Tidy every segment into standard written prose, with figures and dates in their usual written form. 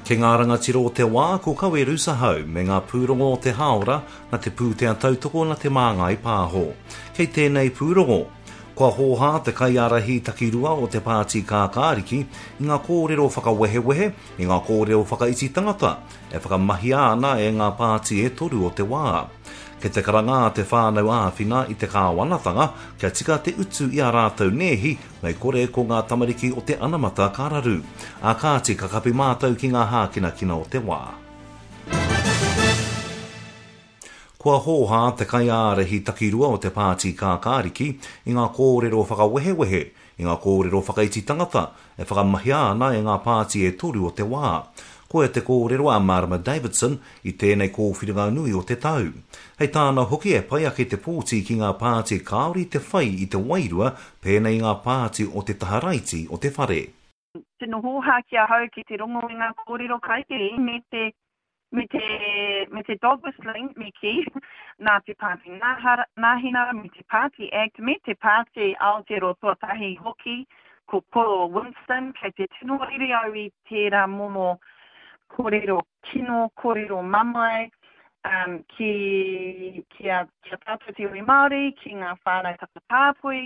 Ke ngā rangatiro o te wā, ko kaweru sa hau, me ngā pūrongo o te haora, na te pūtea tautoko na te māngai pāho. Kei tēnei pūrongo, kua hoha te kaiarahi takirua o te pāti kākāriki, i ngā kōrero whakawehewehe, i ngā kōrero whakaiti tangata, e whakamahi ana e ngā pāti e toru o te wā. Ke te karanga te whānau āwhina i te kāwanatanga, kia tika te utu i a rātou nehi, mai kore ko ngā tamariki o te anamata kararu. A kāti kakapi mātou ki ngā hākina kina o te wā. Kua hoha te kaiārehi takirua o te pāti kākāriki, i ngā kōrero whakawehewehe, i ngā kōrero whakaiti tangata, e whakamahi ana e ngā pāti e toru o te wā. Ko e te kōrero a Marama Davidson i tēnei kōwhiringa nui o te tau. Hei tāna hoki e pai ake te pōti ki ngā pāti kāori te whai i te wairua, pēnei ngā pāti o te taharaiti o te whare. Tino hoha kia hau ki te rongo i ngā kōrero kaikiri me te dog whistling me ki, nā te pāti nāhina, me te pāti act, me te pāti Aotearoa tuatahi hoki, ko Paul Winston, kei te tino riri au i tērā momo kōrero kino, kōrero mamai, kia tātou te ui Māori, ki ngā whānau takapāpui,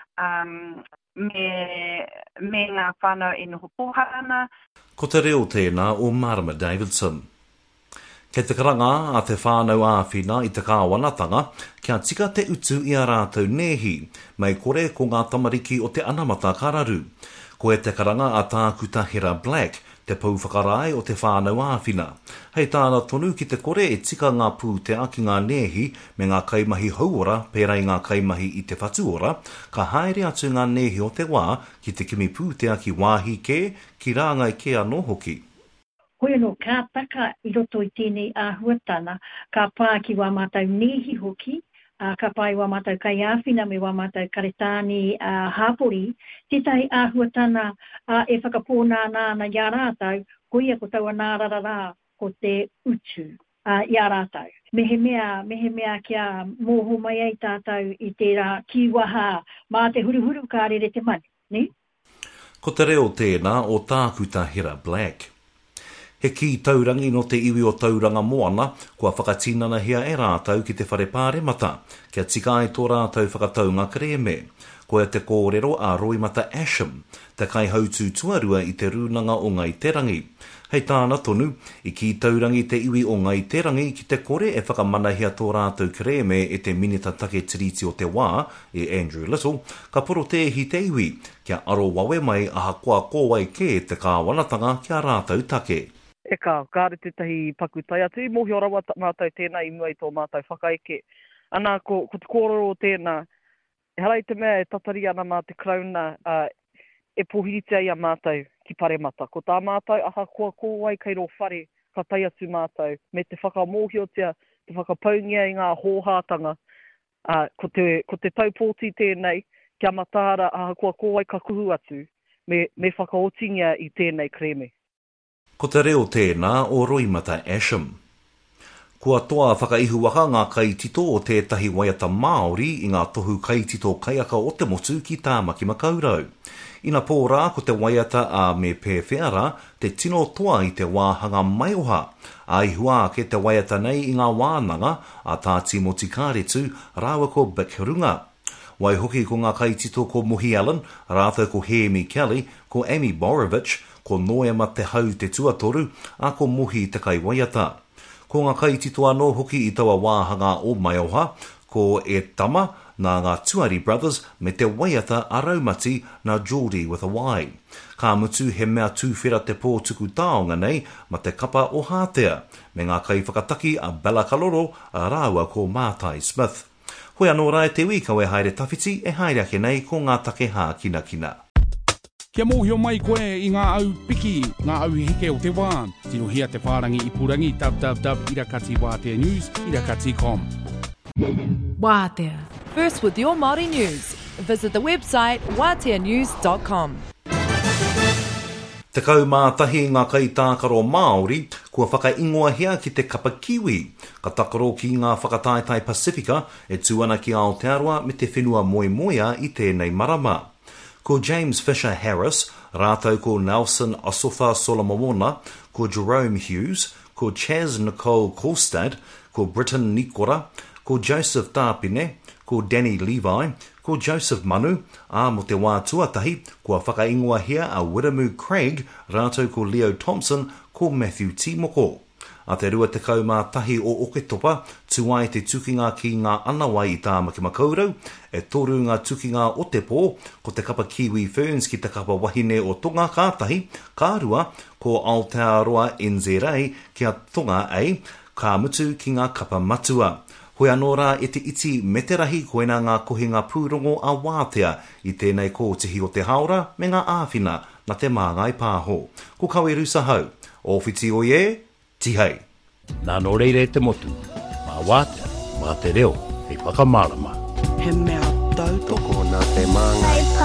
me ngā whānau e noho pōharana. Ko te reo tēnā o Marama Davidson. Kei te karanga a te whānau āwhina i te kāwanatanga, kia tika te utu i a rātou nehi, mai kore ko ngā tamariki o te anamata kararu. Ko e te karanga a tākuta Hera Black, te pauwhakarai o te whānau āwhina. Hei tāna tonu ki te kore e tika ngā pūtea ki ngā nehi me ngā kaimahi hauora pērā i ngā kaimahi i te whatuora, ka haere atu ngā nehi o te wā ki te kimi pūtea ki wāhi ke, ki rāngai ke anō hoki. Koe no ka taka i roto i tēnei āhuatana, ka pā ki wā mātou nehi hoki, ka pai wā mātou kai āwhina me wā mātou karetāni hāpori, tētai āhuatana e whakapōnā nāna i a rātou, koia ko taua nārarara ko te utu i a rātou. Mehe mea kia mōho mai ai tātou i tērā kiwaha mā te huruhuru kā rere te mani, ne? Ko te reo tēnā o tākuta Hera Black. He ki taurangi no te iwi o tauranga moana, kua whakatinana hea e rātou ki te whare pāremata, kia tika ai tō rātou whakataunga kreme. Ko e te kōrero a Roimata Asham, te kai hautu tuarua i te rūnanga o Ngai Terangi. Hei tāna tonu, i ki taurangi te iwi o Ngai Terangi ki te kore e whakamanahia tō rātou kreme e te minita take tiriti o te wā, e Andrew Little, ka poro tehi te iwi, kia aro wawe mai aha kua kōwai ke te kāwanatanga kia rātou take. Kāre tētahi pakutai atu, mohi o rawa mātou tēnā i mua i tō mātou whakaeke. Anā, ko te kōrero o tēnā, e harai te mea e tatari ana mā te krauna, e pohiritea i a mātou ki paremata. Ko tā mātou, aha kua kōwai kei ro whare, ka tai atu mātou, me te whakamohiotia, te whakapaungia i ngā hōhātanga, ko te taupōti tēnei, kia matāra, aha kua kōwai ka kuhu atu, me whakaotingia i tēnei kreme. Ko te reo tēnā o Roimata Asham. Kua toa whakaihuaka ngā kaitito o tētahi waiata Māori i ngā tohu kaitito kaiaka o te motu ki Tāmaki Makaurau. Ina pōrā ko te waiata a me pēwhiara te tino toa i te wāhanga maioha. Aihua ke te waiata nei i ngā wānanga a tā Timoti Kāretu rāua ko Bikirunga. Wai hoki ko ngā kaitito ko Mohi Allen, rātou ko Hemi Kelly, ko Amy Borovich, ko Noema te hau te tuatoru, a ko Mohi te kai waiata. Ko ngā kaitito anō hoki i taua wāhanga o Maioha, ko e tama nā ngā Tuari Brothers me te waiata araumati na Geordie with a Y. Ka mutu he mea tūwhera te pōtuku taonga nei ma te kapa o Hātea, me ngā kai whakataki a Bella Kaloro a rāua ko Mātai Smith. Hoi anō rai te wika we haere tawhiti e haere ake nei ko ngā take hā kina kina. Kia mōhio mai koe i ngā au piki, ngā au heke o te wā. Tino hia te whārangi i purangi, www.irakati Wātea News, irakati.com. Wātea. First with your Māori news. Visit the website wāteanews.com. Te kaumātahi ngā kaitākaro Māori, kua whakaingoa hea ki te kapa kiwi. Ka takaro ki ngā whakataitai Pasifika e tuana ki Aotearoa me te whenua moe moea i tēnei marama. Ko James Fisher Harris, Rātou ko Nelson Asofa Solomona, ko Jerome Hughes, ko Chaz Nicole Kolstad, ko Britton Nikora, ko Joseph Tāpine, ko Danny Levi, ko Joseph Manu, mo te wā tuatahi, kua whakaingoa hea a Wiramu Craig, rātou ko Leo Thompson, ko Matthew Timoko. A te rua te tahi o Oketopa, tuai te tukinga ki ngā anawai I Tāmaki Makaurau, e toru ngā tukinga o te pō, ko te kapa Kiwi Ferns ki te kapa wahine o Tonga kātahi, kārua ko Aotearoa NZA kia Tonga ei, ka mutu ki ngā kapa matua. Hoi anō rā e te iti me te rahi koena ngā kohinga pūrongo a wātea I tēnei kōtihi o te haora me ngā āwhina na te māngai pāho. Ko kawe rusa hau, o whiti o ye, tihei. Nā no reire te motu, mā wātea, mā te reo, hei whakamārama. He mea tautoko nā te māngai